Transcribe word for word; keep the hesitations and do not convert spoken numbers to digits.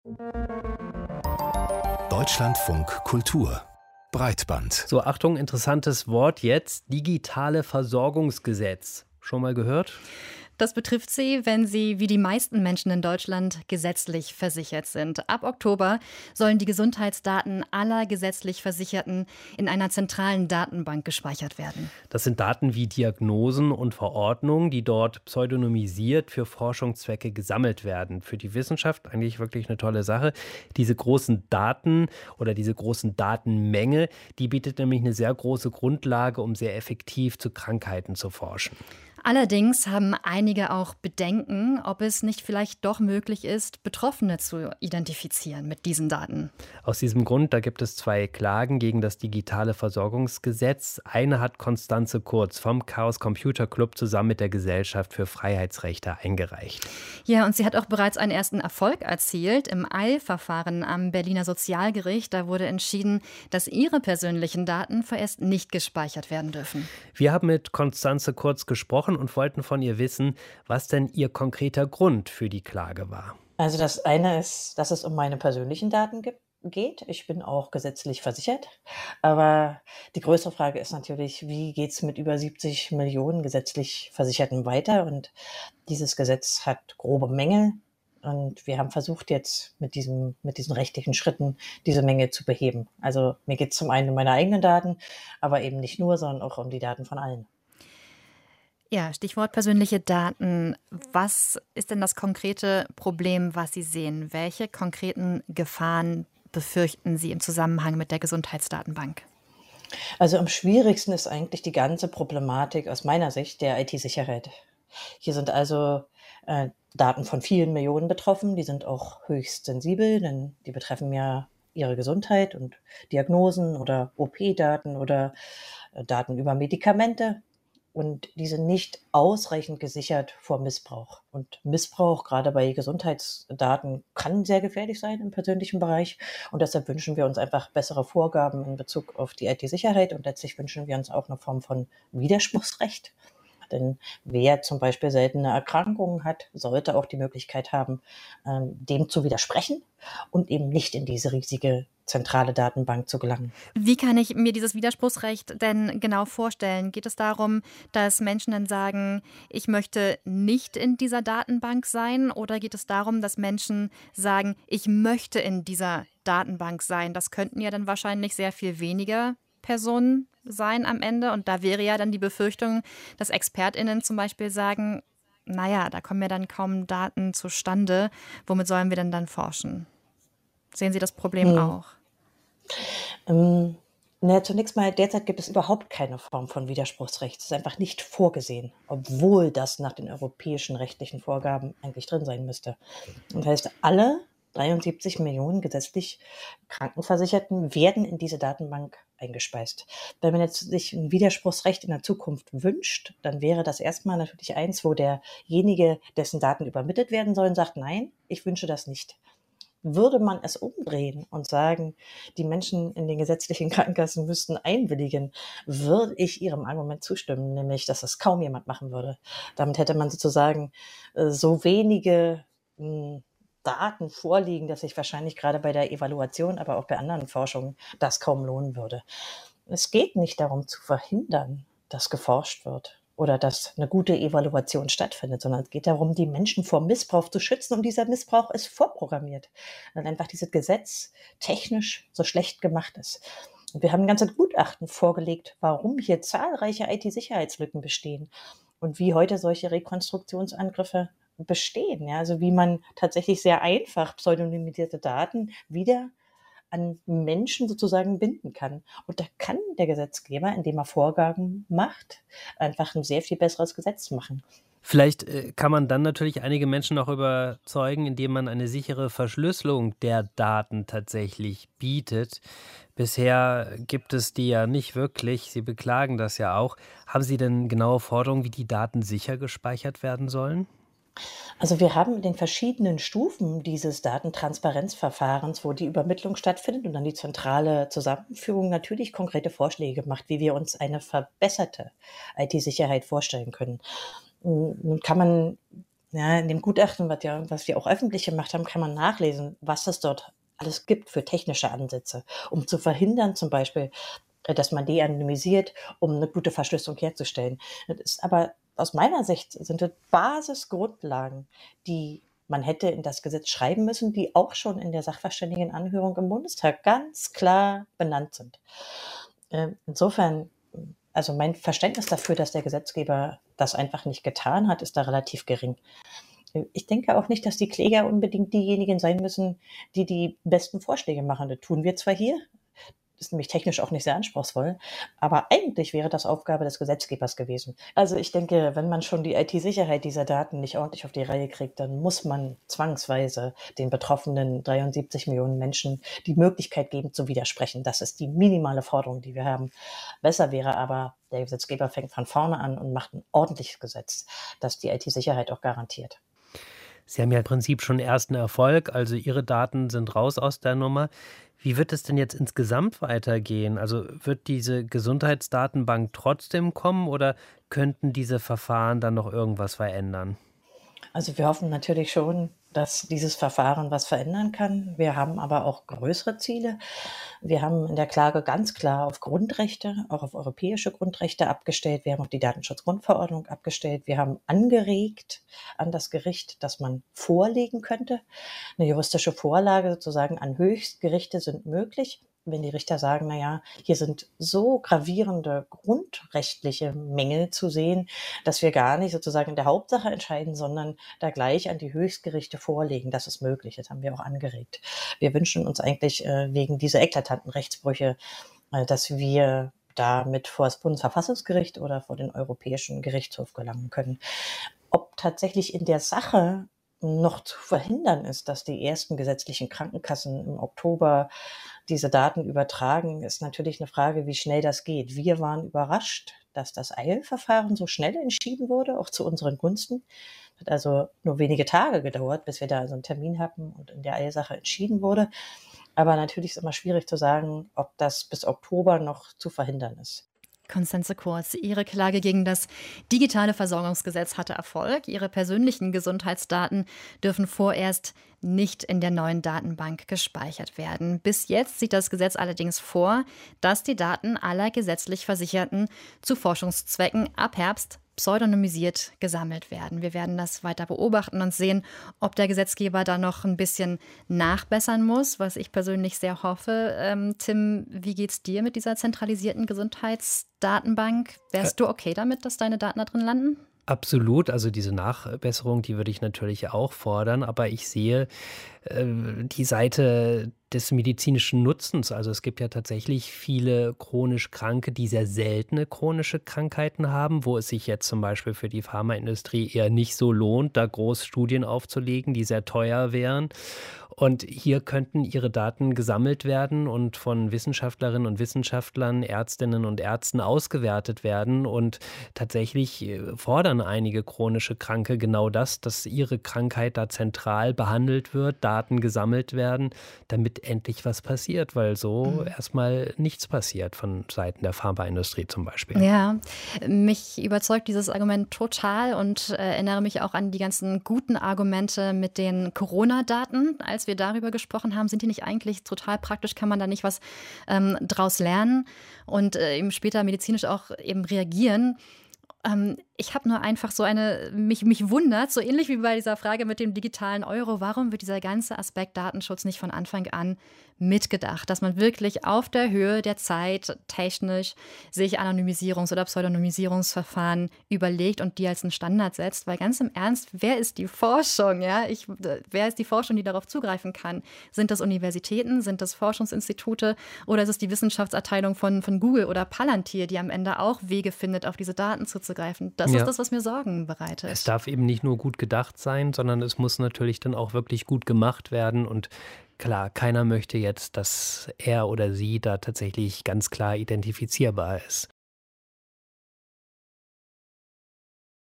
Deutschlandfunk Kultur Breitband. So, Achtung, interessantes Wort jetzt. Digitale Versorgungsgesetz. Schon mal gehört? Das betrifft Sie, wenn Sie wie die meisten Menschen in Deutschland gesetzlich versichert sind. Ab Oktober sollen die Gesundheitsdaten aller gesetzlich Versicherten in einer zentralen Datenbank gespeichert werden. Das sind Daten wie Diagnosen und Verordnungen, die dort pseudonymisiert für Forschungszwecke gesammelt werden. Für die Wissenschaft eigentlich wirklich eine tolle Sache. Diese großen Daten oder diese großen Datenmenge, die bietet nämlich eine sehr große Grundlage, um sehr effektiv zu Krankheiten zu forschen. Allerdings haben einige auch Bedenken, ob es nicht vielleicht doch möglich ist, Betroffene zu identifizieren mit diesen Daten. Aus diesem Grund, da gibt es zwei Klagen gegen das digitale Versorgungsgesetz. Eine hat Constanze Kurz vom Chaos Computer Club zusammen mit der Gesellschaft für Freiheitsrechte eingereicht. Ja, und sie hat auch bereits einen ersten Erfolg erzielt. Im Eilverfahren am Berliner Sozialgericht, da wurde entschieden, dass ihre persönlichen Daten vorerst nicht gespeichert werden dürfen. Wir haben mit Constanze Kurz gesprochen und wollten von ihr wissen, was denn ihr konkreter Grund für die Klage war. Also das eine ist, dass es um meine persönlichen Daten gibt. geht. Ich bin auch gesetzlich versichert. Aber die größere Frage ist natürlich, wie geht es mit über siebzig Millionen gesetzlich Versicherten weiter? Und dieses Gesetz hat grobe Mängel. Und wir haben versucht jetzt mit diesem, mit diesen rechtlichen Schritten diese Menge zu beheben. Also mir geht es zum einen um meine eigenen Daten, aber eben nicht nur, sondern auch um die Daten von allen. Ja, Stichwort persönliche Daten. Was ist denn das konkrete Problem, was Sie sehen? Welche konkreten Gefahren befürchten Sie im Zusammenhang mit der Gesundheitsdatenbank? Also am schwierigsten ist eigentlich die ganze Problematik aus meiner Sicht der I T-Sicherheit. Hier sind also äh, Daten von vielen Millionen betroffen, die sind auch höchst sensibel, denn die betreffen ja ihre Gesundheit und Diagnosen oder O P-Daten oder äh, Daten über Medikamente. Und die sind nicht ausreichend gesichert vor Missbrauch. Und Missbrauch, gerade bei Gesundheitsdaten, kann sehr gefährlich sein im persönlichen Bereich. Und deshalb wünschen wir uns einfach bessere Vorgaben in Bezug auf die I T-Sicherheit. Und letztlich wünschen wir uns auch eine Form von Widerspruchsrecht. Denn wer zum Beispiel seltene Erkrankungen hat, sollte auch die Möglichkeit haben, dem zu widersprechen und eben nicht in diese riesige zentrale Datenbank zu gelangen. Wie kann ich mir dieses Widerspruchsrecht denn genau vorstellen? Geht es darum, dass Menschen dann sagen, ich möchte nicht in dieser Datenbank sein? Oder geht es darum, dass Menschen sagen, ich möchte in dieser Datenbank sein? Das könnten ja dann wahrscheinlich sehr viel weniger Personen sein am Ende. Und da wäre ja dann die Befürchtung, dass ExpertInnen zum Beispiel sagen, naja, da kommen ja dann kaum Daten zustande. Womit sollen wir denn dann forschen? Sehen Sie das Problem hm. auch? Ähm, na, zunächst mal, derzeit gibt es überhaupt keine Form von Widerspruchsrecht. Es ist einfach nicht vorgesehen, obwohl das nach den europäischen rechtlichen Vorgaben eigentlich drin sein müsste. Das heißt, alle dreiundsiebzig Millionen gesetzlich Krankenversicherten werden in diese Datenbank eingespeist. Wenn man jetzt sich ein Widerspruchsrecht in der Zukunft wünscht, dann wäre das erstmal natürlich eins, wo derjenige, dessen Daten übermittelt werden sollen, sagt, nein, ich wünsche das nicht. Würde man es umdrehen und sagen, die Menschen in den gesetzlichen Krankenkassen müssten einwilligen, würde ich Ihrem Argument zustimmen, nämlich, dass das kaum jemand machen würde. Damit hätte man sozusagen so wenige mh, Daten vorliegen, dass sich wahrscheinlich gerade bei der Evaluation, aber auch bei anderen Forschungen das kaum lohnen würde. Es geht nicht darum zu verhindern, dass geforscht wird oder dass eine gute Evaluation stattfindet, sondern es geht darum, die Menschen vor Missbrauch zu schützen, und dieser Missbrauch ist vorprogrammiert, weil einfach dieses Gesetz technisch so schlecht gemacht ist. Und wir haben ein ganzes Gutachten vorgelegt, warum hier zahlreiche I T-Sicherheitslücken bestehen und wie heute solche Rekonstruktionsangriffe bestehen. Ja, also wie man tatsächlich sehr einfach pseudonymisierte Daten wieder an Menschen sozusagen binden kann. Und da kann der Gesetzgeber, indem er Vorgaben macht, einfach ein sehr viel besseres Gesetz machen. Vielleicht äh, kann man dann natürlich einige Menschen auch überzeugen, indem man eine sichere Verschlüsselung der Daten tatsächlich bietet. Bisher gibt es die ja nicht wirklich. Sie beklagen das ja auch. Haben Sie denn genaue Forderungen, wie die Daten sicher gespeichert werden sollen? Also wir haben in den verschiedenen Stufen dieses Datentransparenzverfahrens, wo die Übermittlung stattfindet und dann die zentrale Zusammenführung, natürlich konkrete Vorschläge gemacht, wie wir uns eine verbesserte I T-Sicherheit vorstellen können. Nun kann man Ja, in dem Gutachten, was, ja, was wir auch öffentlich gemacht haben, kann man nachlesen, was es dort alles gibt für technische Ansätze, um zu verhindern zum Beispiel, äh, dass man de-anonymisiert, um eine gute Verschlüsselung herzustellen. Das ist aber aus meiner Sicht sind das Basisgrundlagen, die man hätte in das Gesetz schreiben müssen, die auch schon in der Sachverständigenanhörung im Bundestag ganz klar benannt sind. Äh, Insofern, also mein Verständnis dafür, dass der Gesetzgeber das einfach nicht getan hat, ist da relativ gering. Ich denke auch nicht, dass die Kläger unbedingt diejenigen sein müssen, die die besten Vorschläge machen. Das tun wir zwar hier, ist nämlich technisch auch nicht sehr anspruchsvoll, aber eigentlich wäre das Aufgabe des Gesetzgebers gewesen. Also ich denke, wenn man schon die I T-Sicherheit dieser Daten nicht ordentlich auf die Reihe kriegt, dann muss man zwangsweise den betroffenen dreiundsiebzig Millionen Menschen die Möglichkeit geben, zu widersprechen. Das ist die minimale Forderung, die wir haben. Besser wäre aber, der Gesetzgeber fängt von vorne an und macht ein ordentliches Gesetz, das die I T-Sicherheit auch garantiert. Sie haben ja im Prinzip schon ersten Erfolg, also Ihre Daten sind raus aus der Nummer. Wie wird es denn jetzt insgesamt weitergehen? Also wird diese Gesundheitsdatenbank trotzdem kommen oder könnten diese Verfahren dann noch irgendwas verändern? Also wir hoffen natürlich schon, dass dieses Verfahren was verändern kann. Wir haben aber auch größere Ziele. Wir haben in der Klage ganz klar auf Grundrechte, auch auf europäische Grundrechte abgestellt. Wir haben auf die Datenschutzgrundverordnung abgestellt. Wir haben angeregt an das Gericht, dass man vorlegen könnte. Eine juristische Vorlage sozusagen an Höchstgerichte sind möglich. Wenn die Richter sagen, na ja, hier sind so gravierende grundrechtliche Mängel zu sehen, dass wir gar nicht sozusagen in der Hauptsache entscheiden, sondern da gleich an die Höchstgerichte vorlegen. Das ist möglich. Das haben wir auch angeregt. Wir wünschen uns eigentlich äh, wegen dieser eklatanten Rechtsbrüche, äh, dass wir damit vor das Bundesverfassungsgericht oder vor den Europäischen Gerichtshof gelangen können. Ob tatsächlich in der Sache noch zu verhindern ist, dass die ersten gesetzlichen Krankenkassen im Oktober diese Daten übertragen, ist natürlich eine Frage, wie schnell das geht. Wir waren überrascht, dass das Eilverfahren so schnell entschieden wurde, auch zu unseren Gunsten. Hat also nur wenige Tage gedauert, bis wir da so einen Termin hatten und in der Eilsache entschieden wurde. Aber natürlich ist immer schwierig zu sagen, ob das bis Oktober noch zu verhindern ist. Constanze Kurz, Ihre Klage gegen das digitale Versorgungsgesetz hatte Erfolg. Ihre persönlichen Gesundheitsdaten dürfen vorerst nicht in der neuen Datenbank gespeichert werden. Bis jetzt sieht das Gesetz allerdings vor, dass die Daten aller gesetzlich Versicherten zu Forschungszwecken ab Herbst pseudonymisiert gesammelt werden. Wir werden das weiter beobachten und sehen, ob der Gesetzgeber da noch ein bisschen nachbessern muss, was ich persönlich sehr hoffe. Ähm, Tim, wie geht's dir mit dieser zentralisierten Gesundheitsdatenbank? Wärst du okay damit, dass deine Daten da drin landen? Absolut, also diese Nachbesserung, die würde ich natürlich auch fordern, aber ich sehe äh, die Seite des medizinischen Nutzens. Also es gibt ja tatsächlich viele chronisch Kranke, die sehr seltene chronische Krankheiten haben, wo es sich jetzt zum Beispiel für die Pharmaindustrie eher nicht so lohnt, da groß Studien aufzulegen, die sehr teuer wären. Und hier könnten ihre Daten gesammelt werden und von Wissenschaftlerinnen und Wissenschaftlern, Ärztinnen und Ärzten ausgewertet werden. Und tatsächlich fordern einige chronische Kranke genau das, dass ihre Krankheit da zentral behandelt wird, Daten gesammelt werden, damit endlich was passiert, weil so mhm. erstmal nichts passiert von Seiten der Pharmaindustrie zum Beispiel. Ja, mich überzeugt dieses Argument total und äh, erinnere mich auch an die ganzen guten Argumente mit den Corona-Daten, als wir darüber gesprochen haben. Sind die nicht eigentlich total praktisch? Kann man da nicht was ähm, draus lernen und äh, eben später medizinisch auch eben reagieren? Ähm, ich habe nur einfach so eine, mich, mich wundert, so ähnlich wie bei dieser Frage mit dem digitalen Euro, warum wird dieser ganze Aspekt Datenschutz nicht von Anfang an mitgedacht, dass man wirklich auf der Höhe der Zeit technisch sich Anonymisierungs- oder Pseudonymisierungsverfahren überlegt und die als einen Standard setzt, weil ganz im Ernst, wer ist die Forschung? Ja? Ich, wer ist die Forschung, die darauf zugreifen kann? Sind das Universitäten, sind das Forschungsinstitute oder ist es die Wissenschaftsabteilung von, von Google oder Palantir, die am Ende auch Wege findet, auf diese Daten zuzugreifen? Das ja. ist das, was mir Sorgen bereitet. Es darf eben nicht nur gut gedacht sein, sondern es muss natürlich dann auch wirklich gut gemacht werden und klar, keiner möchte jetzt, dass er oder sie da tatsächlich ganz klar identifizierbar ist.